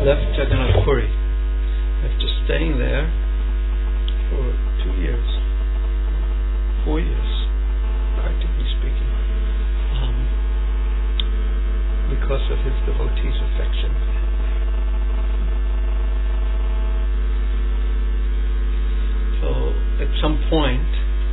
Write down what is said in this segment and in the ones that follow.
left Jagannath Puri after staying there for 2 years, 4 years, practically speaking, because of his devotees' affection. So at some point,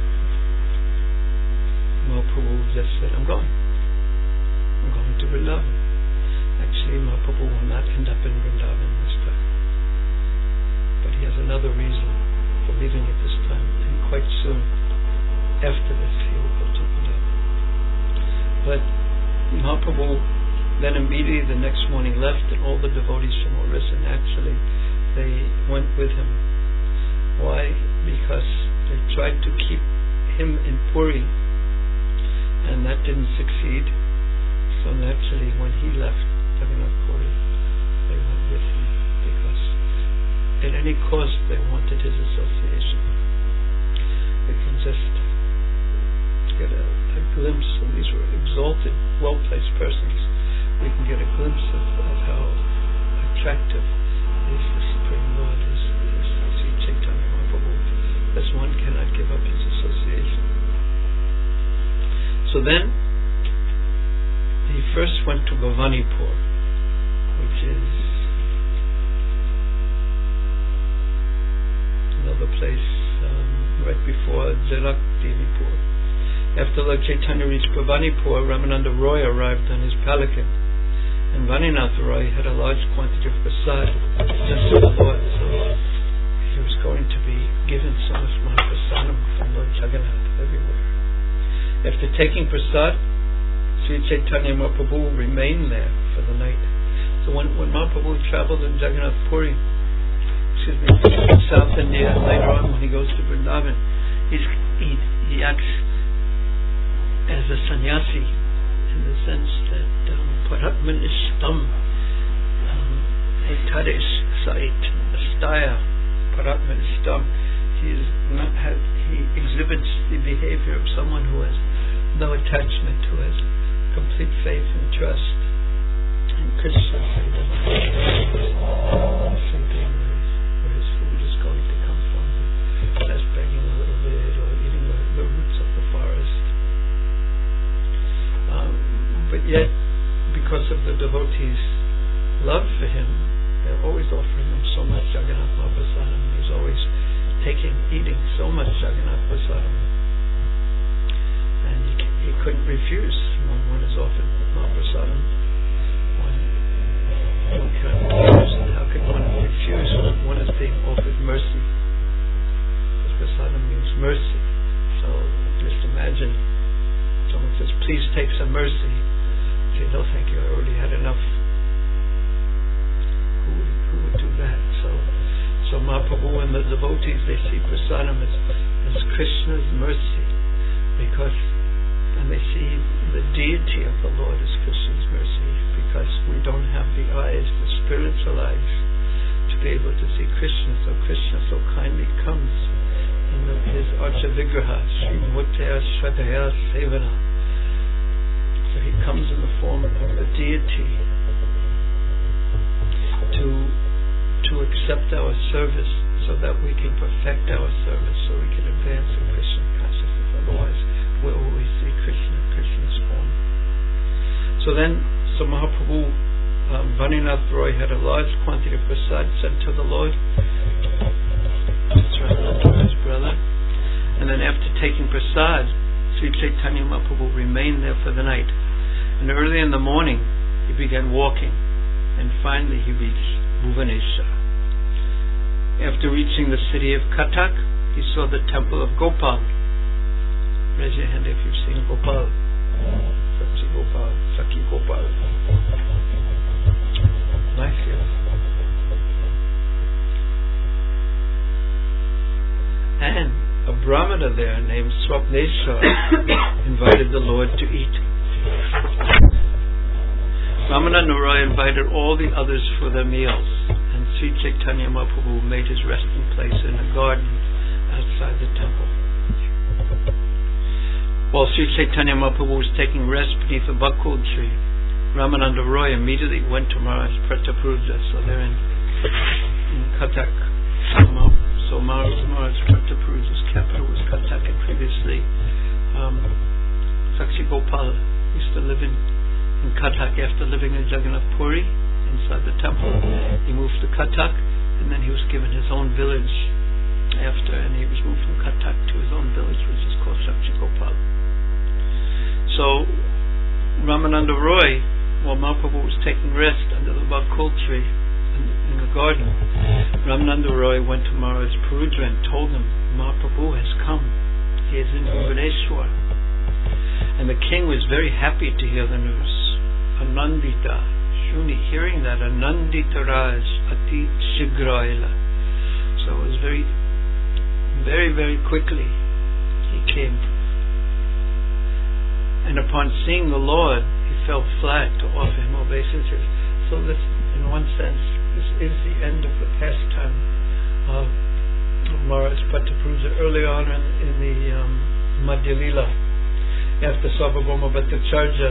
Mahaprabhu just said, I'm going to Vrindavan. Actually, Mahaprabhu will not end up in Vrindavan this time. But he has another reason for leaving it this time. And quite soon after this, he will go to Vrindavan. But Mahaprabhu then immediately the next morning left, and all the devotees from Orissa, naturally, they went with him. Why? Because they tried to keep him in Puri, and that didn't succeed. So naturally, when he left Jagannath Puri, they went with him, because at any cost they wanted his association. We can just get a glimpse, and these were exalted, well-placed persons. We can get a glimpse of how attractive is the Supreme Lord, is Sri Chaitanya Mahaprabhu, as one cannot give up his association. So then, he first went to Bhavanipur, which is another place right before Janak Devipur. After Lord Chaitanya reached Bhavanipur, Ramananda Roy arrived on his palanquin, and Vaninath Roy had a large quantity of prasad just to the Lord, so he was going to be given so much Mahaprasadam from Lord Jagannath everywhere. After taking prasad, Sri Chaitanya Mahaprabhu remained there for the night. So when Mahaprabhu traveled in Jagannath Puri, South India, and later on when he goes to Vrindavan, he acts as a sannyasi, in the sense that Paratmanistam Etades Sait Astaya Paratmanistam. He exhibits the behavior of someone who has no attachment, who has complete faith and trust in Krishna. He doesn't have thinking where his food is going to come from, just begging a little bit or eating the roots of the forest. But yet, because of the devotees' love for him, they're always offering him so much Jagannath Mahaprasadam. He's always eating so much Jagannath Prasadam. And he couldn't refuse when one is offered Mahaprasadam. One cannot refuse, and how can one refuse when one is being offered mercy? Because Prasadam means mercy. So just imagine someone says, please take some mercy. Say, no thank you, I already had enough. Who would do that? So Mahaprabhu and the devotees, they see prasadam as Krishna's mercy, and they see the deity of the Lord as Krishna's mercy, because we don't have the eyes, the spiritual eyes, to be able to see Krishna. So Krishna so kindly comes in his Archa Vigraha, Sri Murtaya Shraddhaya Sevana. So he comes in the form of the deity to accept our service, so that we can perfect our service, so we can advance in Krishna consciousness. Otherwise, we'll always see Krishna's form. So Mahaprabhu, Vaninath Roy had a large quantity of prasad sent to the Lord, his brother, and then after taking prasad, Sri Chaitanya Mahaprabhu remained there for the night. And early in the morning, he began walking, and finally he reached Bhubaneswar. After reaching the city of Katak, he saw the temple of Gopal. Raise your hand if you've seen Gopal. Sakhi Gopal, Sakhi Gopal. Nice here. And a Brahmana there named Swapneshwar invited the Lord to eat. Ramananda Roy invited all the others for their meals, and Sri Chaitanya Mahaprabhu made his resting place in a garden outside the temple. While Sri Chaitanya Mahaprabhu was taking rest beneath a buckle tree, Ramananda Roy immediately went to Maharaj Prataparudra. So they're in Cuttack. So Maharaj Prataparudra's capital was Cuttack, and previously Sakshi Gopal used to live in Cuttack after living in Jagannath Puri inside the temple. He moved to Cuttack, and then he was given his own village after, and he was moved from Cuttack to his own village, which is called Sakshi Gopal. So Ramananda Roy, while Mahaprabhu was taking rest under the Bakul tree in the garden, Ramananda Roy went to Maharaj Parudra and told him, Mahaprabhu has come. He is in Bhubaneswar. And the king was very happy to hear the news. Anandita, Shuni, hearing that, Anandita Raj Ati Shigraila. So it was very, very, very quickly he came. And upon seeing the Lord, he fell flat to offer him obeisances. So this, in one sense, this is the end of the pastime of Maharaj Prataparudra. Early on in the Madhya Lila, after Sarvabhauma Bhattacharya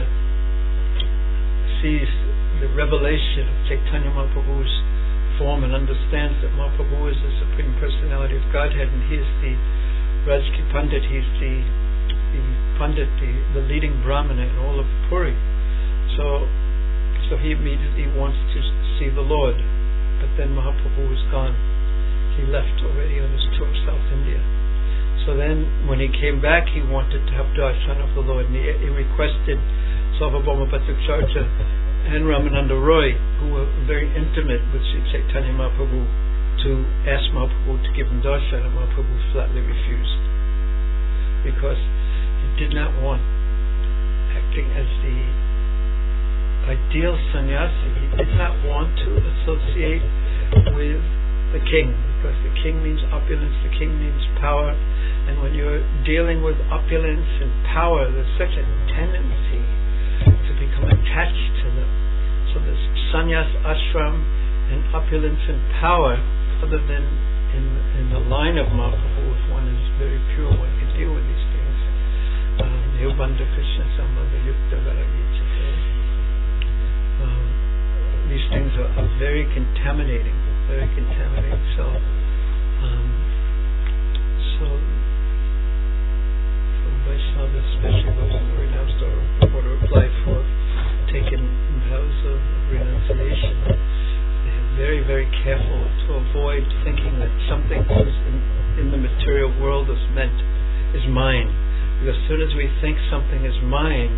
sees the revelation of Chaitanya Mahaprabhu's form and understands that Mahaprabhu is the Supreme Personality of Godhead, and he is the Rajki Pandit, he's the Pandit, the leading Brahmana in all of Puri. So he immediately wants to see the Lord, but then Mahaprabhu was gone. He left already on his tour of South India. So then when he came back, he wanted to have darshan of the Lord, and he requested Sarvabhauma Bhattacharya and Ramananda Roy, who were very intimate with Sri Chaitanya Mahaprabhu, to ask Mahaprabhu to give him darshan, and Mahaprabhu flatly refused, because he did not want, acting as the ideal sannyasi, he did not want to associate with the king, because the king means opulence, the king means power, and when you're dealing with opulence and power, there's such a tendency to become attached to them. So this sannyas ashram and opulence and power, other than in the line of Mahaprabhu, if one is very pure, one can deal with these things. Nirvanda Krishna Sambandha Yukta Varagicate. These things are very contaminating. Very contaminating. So Vaishnava, especially those in the renounced order of life who have taken vows of renunciation, they are very, very careful to avoid thinking that something in the material world is mine. Because as soon as we think something is mine,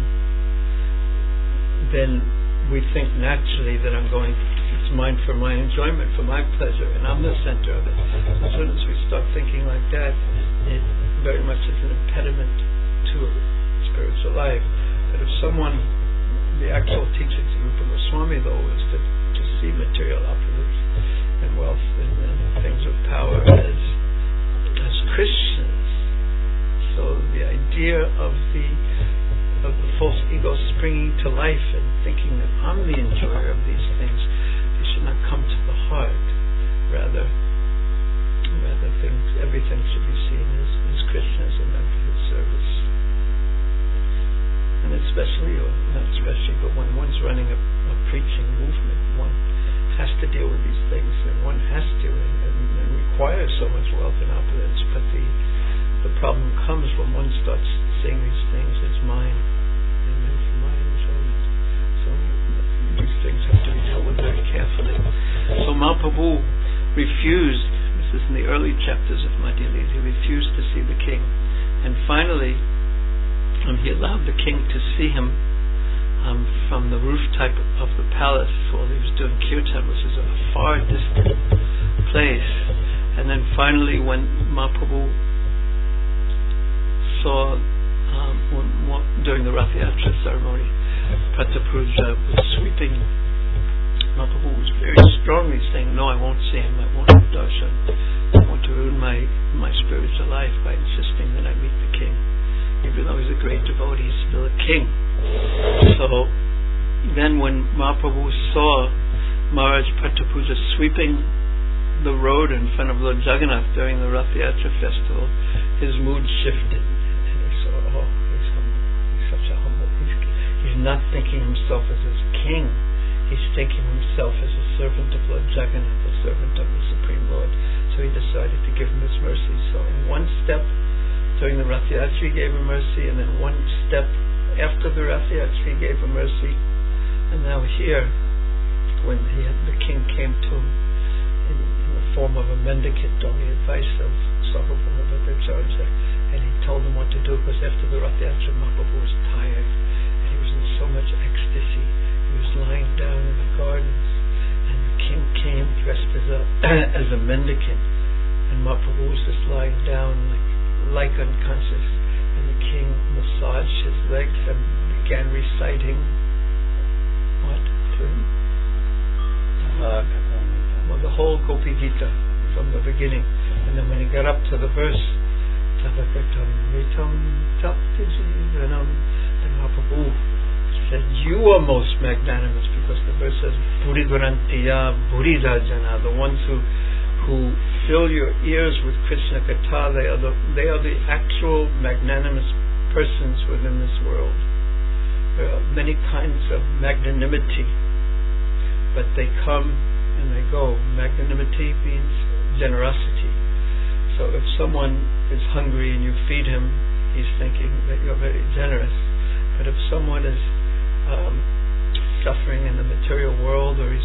then we think naturally that it's mine for my enjoyment, for my pleasure, and I'm the center of it. As soon as we start thinking like that, it very much is an impediment to spiritual life. But if someone, the actual teachings of Rupa Goswami though, is to see material opulence and wealth and things of power as Christians. So the idea of the false ego springing to life and thinking that I'm the enjoyer of these things, they should not come to the heart. Rather everything should be seen as Krishna's and meant for his service. And especially, or not especially, but when one's running a preaching movement, one has to deal with these things, and one has to, and requires so much wealth and opulence. But the problem comes when one starts seeing these things as mine, and meant for my enjoyment. So these things have to be dealt with very carefully. So Mahaprabhu refused. This is in the early chapters of Madhya Lila. He refused to see the king, and finally he allowed the king to see him from the rooftop of the palace while he was doing kirtan, which is a far distant place. And then finally, when Mahaprabhu saw during the Rath Yatra ceremony, Prataparudra was sweeping. Mahaprabhu was very strongly saying, no, I won't see him, I won't have darshan. I want to ruin my spiritual life by insisting that I meet the king. Even though he's a great devotee, he's still a king. So then when Mahaprabhu saw Maharaj Prataparudra sweeping the road in front of Lord Jagannath during the Rath Yatra festival, his mood shifted. And he saw, he's humble. He's such a humble. He He's not thinking himself as his king. He's thinking himself as a servant of Lord Jagannath, a servant of the Supreme Lord. So he decided to give him his mercy. So in one step, during the Rath Yatra, he gave him mercy, and then one step after the Rath Yatra, he gave him mercy. And now here, when the king came to him in the form of a mendicant on the advice of Sarvabhauma Bhattacharya, and he told him what to do, because after the Rath Yatra, Mahaprabhu was tired, and he was in so much ecstasy. He was lying down in the gardens, and the king came dressed as a mendicant, and Mahaprabhu was just lying down like unconscious, and the king massaged his legs and began reciting what to him? Well, the whole Gopi Gita from the beginning, and then when he got up to the verse, Tavakatam Ritam Tapti Jivanam, then Mahaprabhu said, "You are most magnanimous," because the verse says, "Buri Gurantiya Buri Rajana," the ones who fill your ears with Krishna Katha, they are the actual magnanimous persons within this world. There are many kinds of magnanimity, but they come and they go. Magnanimity means generosity. So if someone is hungry and you feed him, he's thinking that you're very generous. But if someone is suffering in the material world, or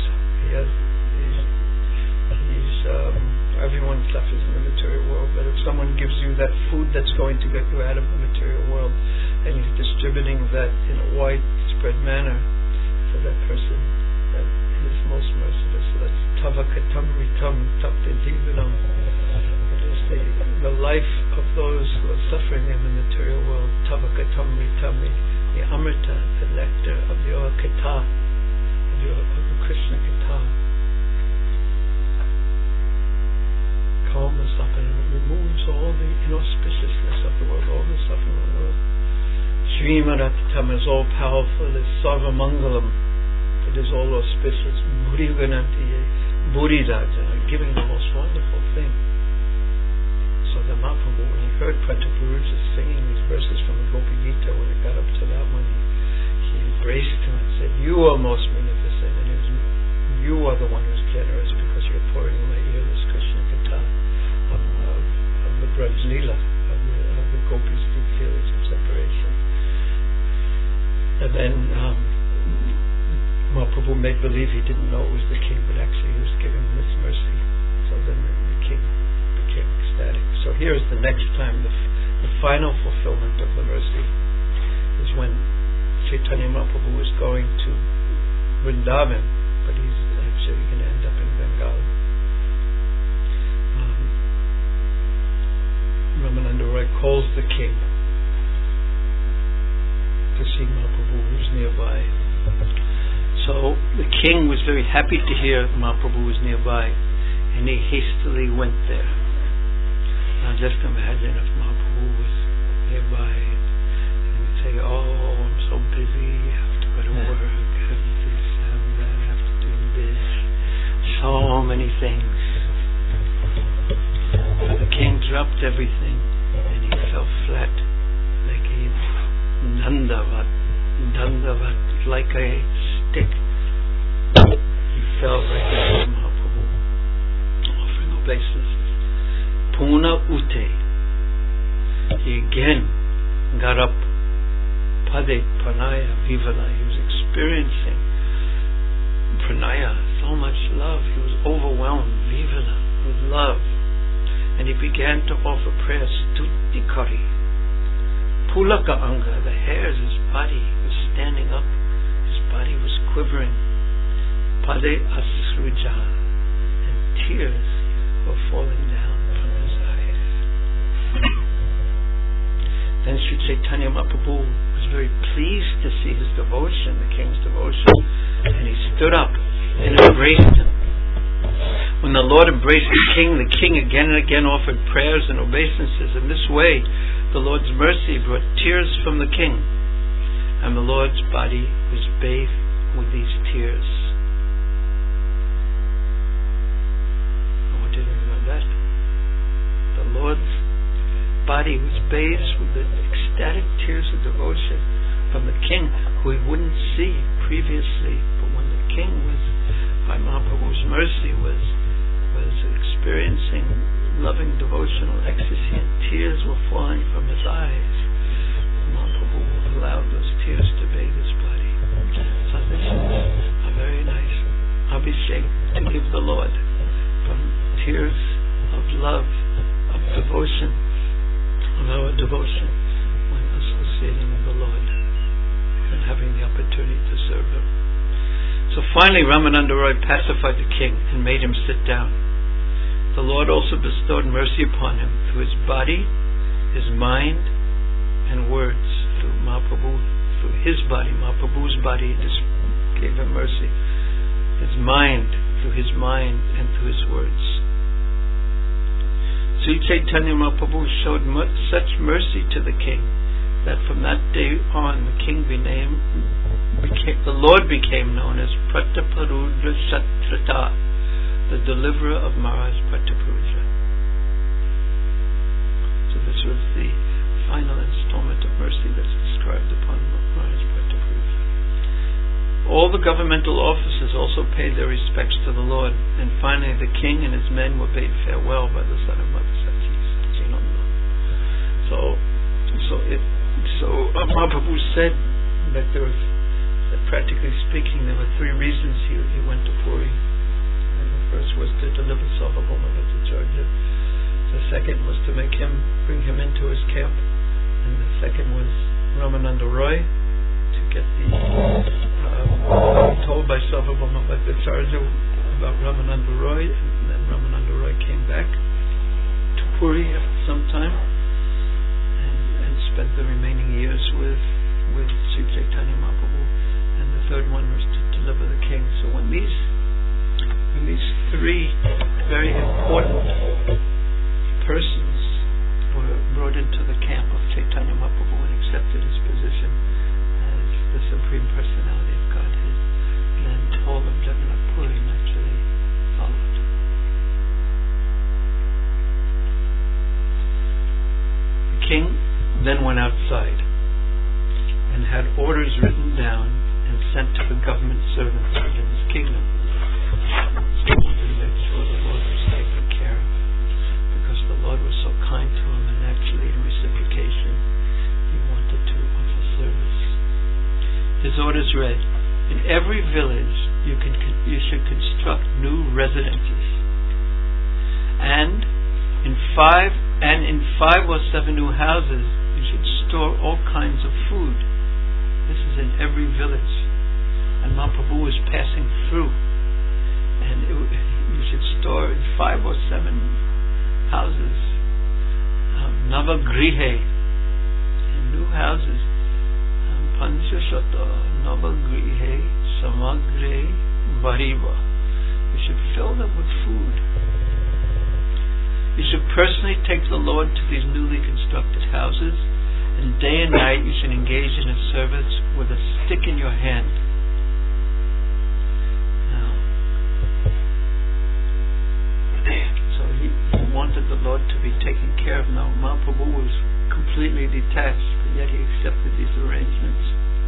everyone suffers in the material world, but if someone gives you that food that's going to get you out of the material world, and he's distributing that in a widespread manner for that person, that is most merciless. So that's Tavakatam Ritam Tapte Jivanam. The life of those who are suffering in the material world. Tavakatam Ritam, the Amrita, the nectar of your Katha, of the Krishna Katha. Kalma Sapana removes all the inauspiciousness of the world, all the suffering of the world. Srimadatam is all powerful, is Sarva Mangalam, it is all auspicious. Buri Ganantiye, Buri Rajana, giving the most wonderful thing. So the Mahaprabhu, when he heard Pratapuruja singing these verses from the Gopi Gita, when it got up to that one, he embraced him and said, "You are most magnificent, and you are the one who's generous, because you're pouring in my ear this Krishna Katha of the Braj Leela, of the Gopis' deep feelings of separation." And then Mahaprabhu made believe he didn't know it was the king, but actually he was giving him this mercy. So then the king became ecstatic. So here is the next time, the final fulfillment of the mercy is when Chaitanya Mahaprabhu is going to Vrindavan, but he's actually going to end up in Bengal. Ramananda Roy calls the king to see Mahaprabhu, who's nearby. So the king was very happy to hear Mahaprabhu was nearby, and he hastily went there. Now just imagine if Mahaprabhu was nearby, and he would say, "Oh, I'm so busy, I have to go to work, I have this, I have that, I have to do this, so many things." The king dropped everything, and he fell flat, like a dandavat, like a stick. He fell right next to Mahaprabhu, offering obeisances. Puna Ute. He again got up. Pade Pranaya Vivala. He was experiencing Pranaya, so much love. He was overwhelmed, Vivala, with love. And he began to offer prayers. Stutikari. Pulaka Anga, the hairs, his body was standing up. His body was quivering. Pade Asruja, and tears were falling down from his eyes. Then Sri Chaitanya Mahaprabhu was very pleased to see his devotion, the king's devotion, and he stood up and embraced him. When the Lord embraced the king again and again offered prayers and obeisances. In this way, the Lord's mercy brought tears from the king, and the Lord's body was bathed with these tears. I want you to remember that. The Lord's body was bathed with the ecstatic tears of devotion from the king, who he wouldn't see previously. But when the king was, by Mahaprabhu's mercy, was experiencing loving devotional ecstasy, and tears were falling from his eyes, Mahaprabhu allowed those tears to bathe his body. So this is a very nice abhishek to give the Lord, from tears of love, of devotion, of our devotion when associating with the Lord and having the opportunity to serve Him. So finally Ramananda Roy pacified the king and made him sit down. The Lord also bestowed mercy upon him through his body, his mind, and words. Through Mahaprabhu, through his body, Mahaprabhu's body, just gave him mercy. His mind, through his mind, and through his words. Sri Chaitanya Mahaprabhu showed such mercy to the king that from that day on the Lord became known as Prataparudra Shatrata, the deliverer of Maharaj Prataparudra. So this was the final installment of mercy that's described upon Maharaj Prataparudra. All the governmental officers also paid their respects to the Lord, and finally the king and his men were bade farewell by the son of Mother Sati, Satchidananda. So Mahaprabhu said that practically speaking, there were three reasons he went to Puri. And the first was to deliver Sarvabhauma Bhattacharya. The second was to bring him into his camp. And the second was Ramananda Roy, to get told by Sarvabhauma Bhattacharya about Ramananda Roy. And then Ramananda Roy came back to Puri after some time and spent the remaining years with Sri Chaitanya Mahaprabhu. And the third one was to deliver the king. So when these three very important persons were brought into the camp of Chaitanya Mahaprabhu and accepted his position as the Supreme Personality of Godhead, then all of Jagannath Puri naturally followed. The king then went outside and had orders written down and sent to the government servants within his kingdom. So he made sure the Lord was taken care of, because the Lord was so kind to him, and actually in reciprocation he wanted to offer service. His orders read, in every village you should construct new residences, and in 5 or 7 new houses you should store all kinds of food. This is in every village. And Mahaprabhu was passing through. And you should store in 5 or 7 houses. Navagrihe. In new houses. Panchashata Navagrihe Samagre Bariva. You should fill them with food. You should personally take the Lord to these newly constructed houses, and day and night you should engage in His service with a stick in your hand. So he wanted the Lord to be taken care of. Now Mahaprabhu was completely detached, but yet he accepted these arrangements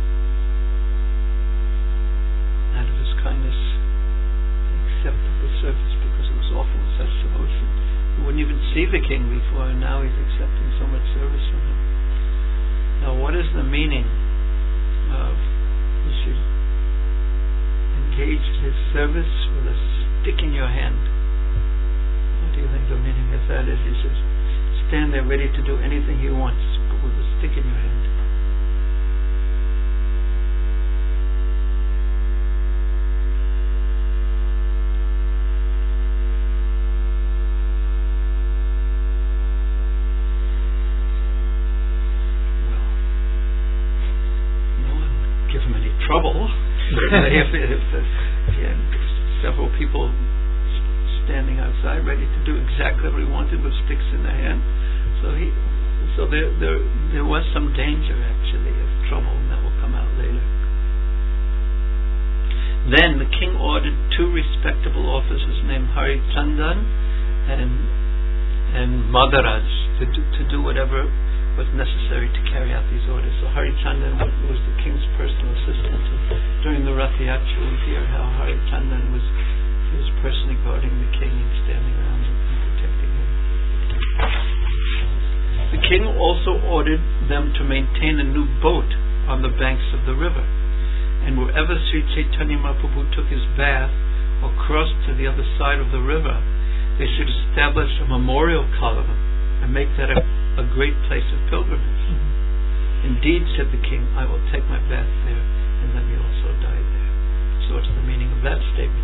out of his kindness. He accepted the service because it was offered with such devotion. He wouldn't even see the king before, and now he's accepting so much service from him. Now, what is the meaning of you should engage His service with a stick in your hand? What do you think the meaning of that is? You should stand there ready to do anything He wants, but with a stick in your hand. Trouble. if he had several people standing outside ready to do exactly what he wanted with sticks in their hand, so there was some danger actually of trouble, and that will come out later. Then the king ordered 2 respectable officers named Hari Chandan and Madaraj to do whatever was necessary to carry out these orders. So Harichandan was the king's personal assistant. During the Rath Yatra, we hear how Harichandan was personally guarding the king and standing around and protecting him. The king also ordered them to maintain a new boat on the banks of the river. And wherever Sri Chaitanya Mahaprabhu took his bath or crossed to the other side of the river, they should establish a memorial column and make that a great place of pilgrimage. Indeed, said the king, I will take my bath there, and let me also die there. So what's the meaning of that statement?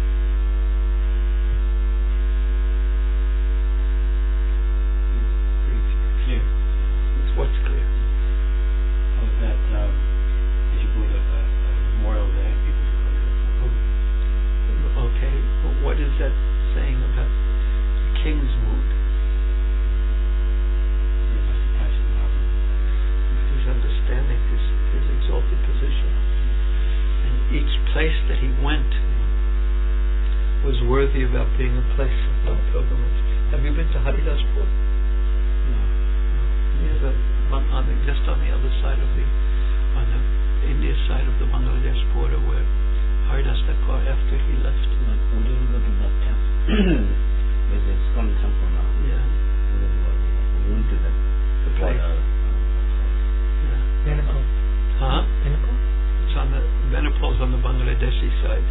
Clear. What's clear? That as you put a memorial there, people should come. Okay, but what is that saying about the king's mood? He's understanding his exalted position. And each place that he went was worthy about being a place of pilgrimage. Have you been to Haridaspur? No. Yeah, just on the other side of the India side of the Bangladesh border, where Haridas Thakur, after he left. We didn't go to that temple. There's a ISKCON temple now. Yeah. We went to the place. Benapole. Huh? Benapole? It's on the Benapole's on the Bangladeshi side,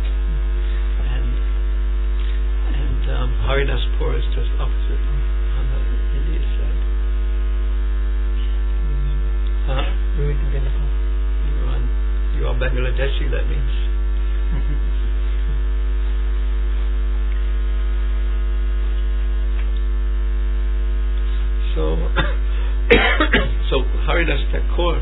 and Haridaspur is just opposite on the India side. Huh? We went to Benapole. You are Bangladeshi, that means. So Haridas Thakur,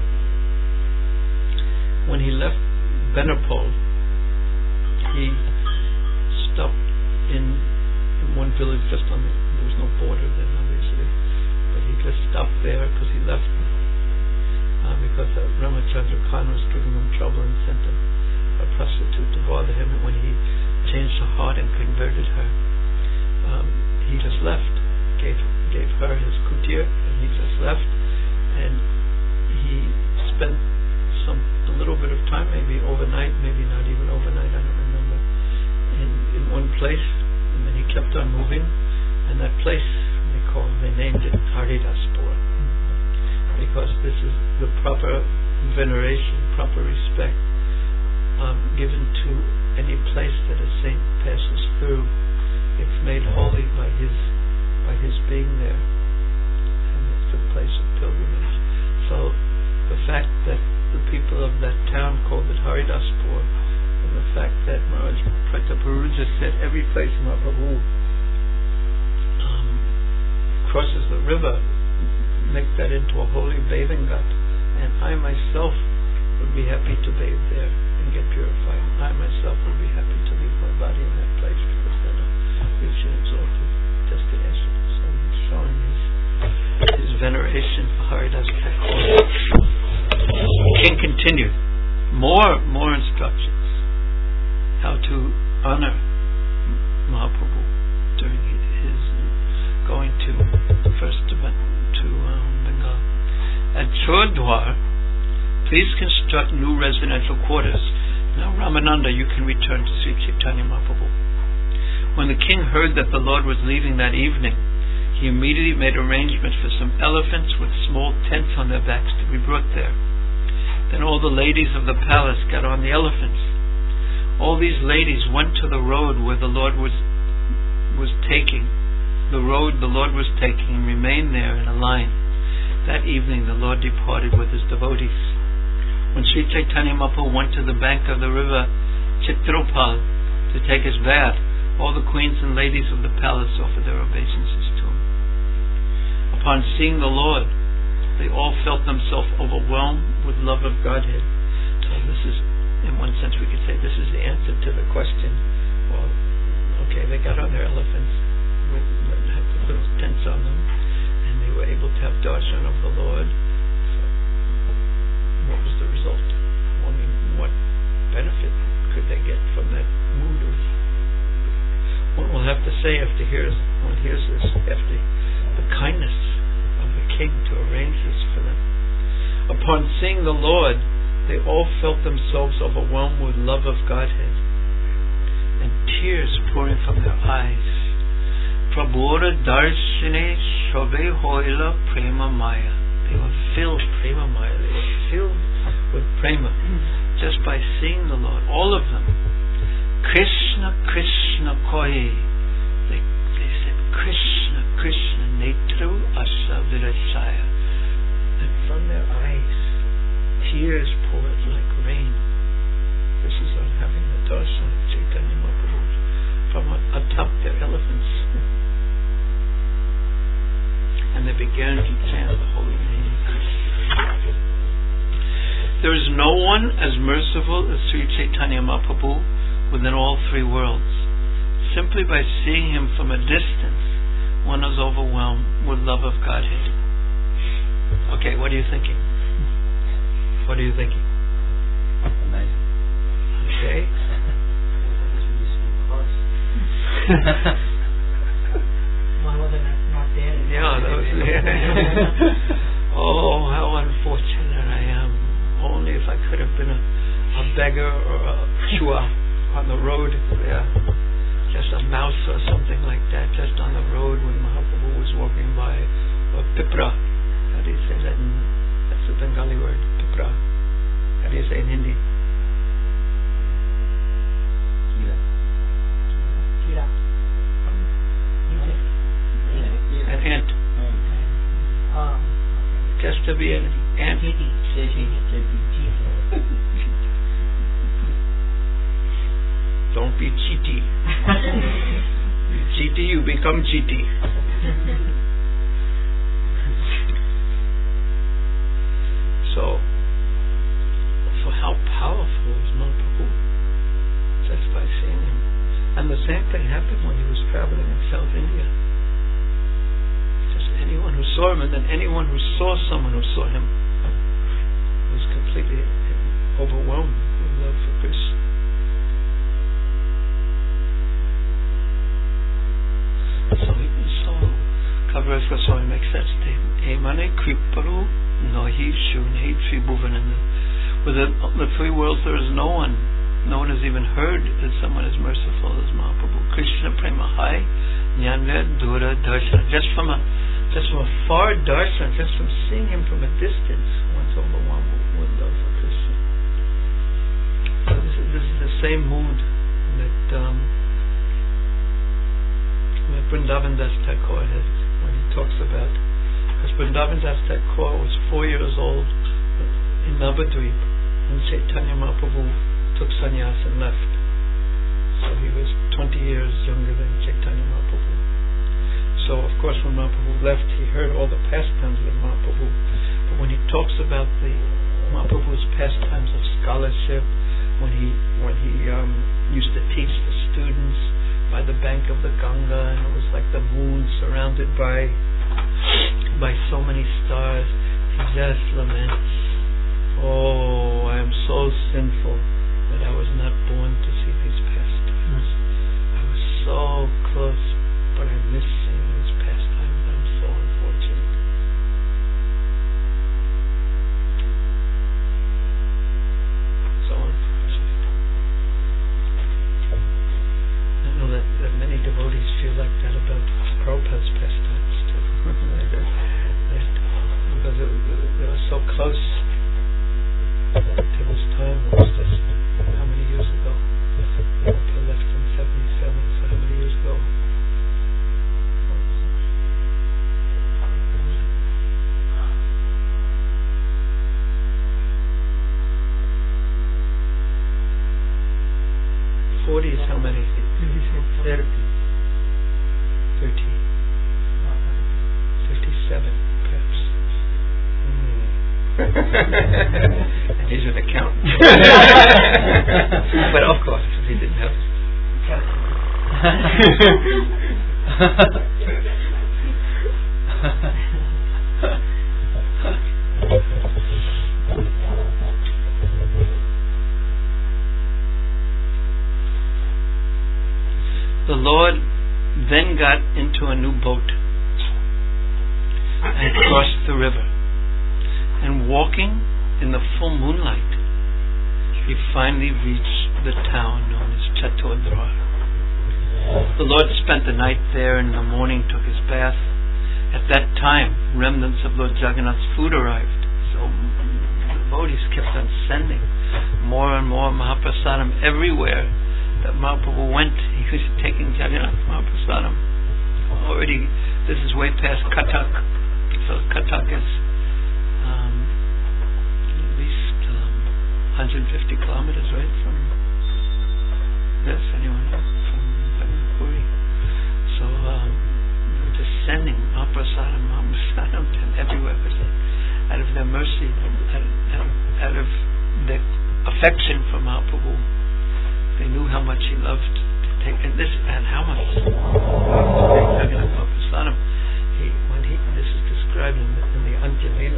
when he left Benapole, he stopped in one village just on there was no border then, obviously, but he just stopped there because he left because Ramachandra Khan was giving him trouble and sent a prostitute to bother him, and when he changed her heart and converted her, he just left, gave her his kutir, and he just left, and he spent a little bit of time, maybe overnight, maybe not even overnight, I don't remember, in one place, and then he kept on moving, and that place they named it Haridaspur, because this is the proper veneration, proper respect given to any place that a saint passes through. It's made holy by his being there, and it's a place of pilgrimage. So the fact that the people of that town called it Haridaspur, and the fact that Maharaj Prataparuja said every place Mahaprabhu crosses the river, make that into a holy bathing ghat, and I myself would be happy to bathe there and get purified. I myself would be happy to leave my body in that place, because then I'll reach an exalted destination. So he's showing his veneration for Haridas Thakur. The king continued. More instructions how to honor Mahaprabhu during his going to Bengal. At Chordwar, please construct new residential quarters. Now Ramananda, you can return to Sri Chaitanya Mahaprabhu. When the king heard that the Lord was leaving that evening, he immediately made arrangements for some elephants with small tents on their backs to be brought there. Then all the ladies of the palace got on the elephants. All these ladies went to the road where the Lord was taking. The road the Lord was taking, and remained there in a line. That evening the Lord departed with his devotees. When Sri Chaitanya Mahaprabhu went to the bank of the river Chitropal to take his bath, all the queens and ladies of the palace offered their obeisances to him. Upon seeing the Lord, they all felt themselves overwhelmed with love of Godhead. So this is, in one sense we could say, this is the answer to the question. Well, okay, they got on their elephants, had the little tents on them, and they were able to have darshan of the Lord. So what was the result? I mean, what benefit could they get from that mood of? One will have to say after one hears this, after the kindness of the king to arrange this for them. Upon seeing the Lord, they all felt themselves overwhelmed with love of Godhead, and tears pouring from their eyes. Prabhura darshine shobe hoila prema maya. They were filled prema maya. They were filled with prema just by seeing the Lord. All of them. Krishna, Krishna koi. They said Krishna, Krishna netru asa virasaya. And from their eyes, tears poured like rain. This is on having the darshan of Chaitanya Mahaprabhu from atop their elephants. And they began to chant the holy name of Krishna. There is no one as merciful as Sri Chaitanya Mahaprabhu within all three worlds. Simply by seeing him from a distance, one is overwhelmed with love of Godhead. Okay, what are you thinking? What are you thinking? Amazing. Okay. Why wasn't that not there? Yeah, that was Oh, how unfortunate I am. Only if I could have been a beggar or a chua on the road there. Just a mouse or something like that, just on the road when Mahaprabhu was walking by. Or pipra. How do you say that? That's the Bengali word, pipra. How do you say in Hindi? Chira. An ant. Just to be an ant. Don't be cheaty. You cheaty, you become cheaty. So how powerful is Mahaprabhu just by seeing him. And the same thing happened when he was traveling in South India. Just anyone who saw him, and then anyone who saw someone who saw him was completely overwhelmed with love for Krishna. So Kaviraj Goswami makes that statement. Emane kriparu nahi shunhe tribhuvananda. With the three worlds, there is no one has even heard that someone as merciful as Mahaprabhu. Krishna prema hai jnana dura darshan. Just from a far darshan, just from seeing him from a distance, one's overwhelmed with love for Krishna. So this is the same mood that Vrindavan Das Thakur has when he talks about, because Vrindavan Das Thakur was 4 years old in Navadvip, and Chaitanya Mahaprabhu took sannyas and left. So he was 20 years younger than Chaitanya Mahaprabhu. So of course when Mahaprabhu left, he heard all the pastimes of Mahaprabhu. But when he talks about the Mahaprabhu's pastimes of scholarship, when he used to teach the students by the bank of the Ganga, and it was like the moon surrounded by so many stars, he just laments, "Oh, I am so sinful that I was not born to see these pastimes. I was so close, but I missed seeing these pastimes. I'm so unfortunate." So unfortunate. I know that many devotees feel like that about Prabhupada's pastimes too. Because they were so close to this time. It was just how many years ago? Prabhupada left in 77, so how many years ago? Is how many? 30. 57, perhaps. And he's an accountant. But of course, he didn't have The Lord then got into a new boat and crossed the river. And walking in the full moonlight, he finally reached the town known as Chatodra. The Lord spent the night there, and in the morning took his bath. At that time, remnants of Lord Jagannath's food arrived. So the devotees kept on sending more and more Mahaprasadam everywhere that Mahaprabhu went. He was taking Jagannath Mahaprasadam. Already, this is way past Cuttack. So Cuttack is at least 150 kilometers, right, from this, anyone know, from Puri. So just sending Mahaprasadam to him everywhere, because out of their mercy, out of their affection for Mahaprabhu, they knew how much he loved to take, and how much Jagannath Mahaprasadam. This is described in the Antya-lila,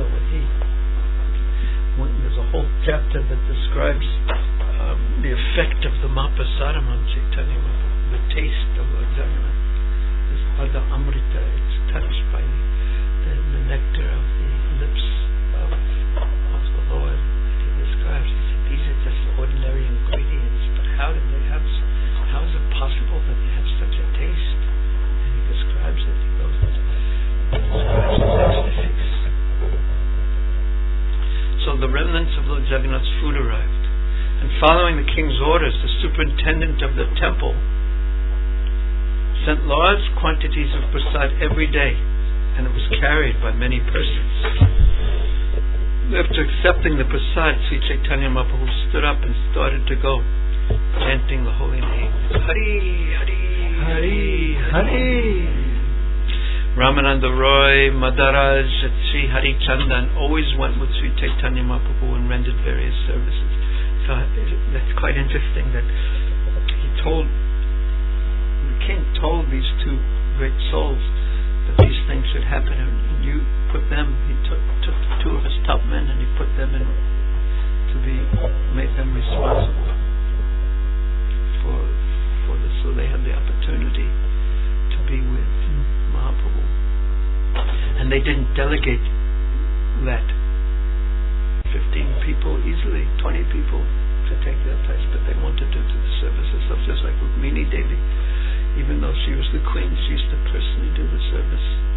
when there's a whole chapter that describes the effect of the Mahaprasadam on Chaitanya Mahaprabhu, the taste of Lord Jagannath. This Pada Amrita, it's touched by the nectar of the lips of the Lord. He describes, he said, these are just ordinary ingredients, but how is it possible that they have such a taste? And he describes it. He goes into ecstasies. So the remnants of Lord Jagannath's food arrived, and following the king's orders, the superintendent of the temple sent large quantities of prasad every day, and it was carried by many persons. After accepting the prasad, Sri Chaitanya Mahaprabhu stood up and started to go, chanting the holy name. Hari, Hari, Hari, Hari. Ramananda Roy, Madaraj, Sri Hari Chandan always went with Sri Chaitanya Mahaprabhu and rendered various services. So that's quite interesting that the king told these two great souls that these things should happen, and he took two of his top men and he put them in made them responsible for this, so they had the opportunity to be with Mahaprabhu. And they didn't delegate that 15 people easily, 20 people to take their place, but they wanted to do the services of, just like Rukmini Devi. Even though she was the queen, she used to personally do the service.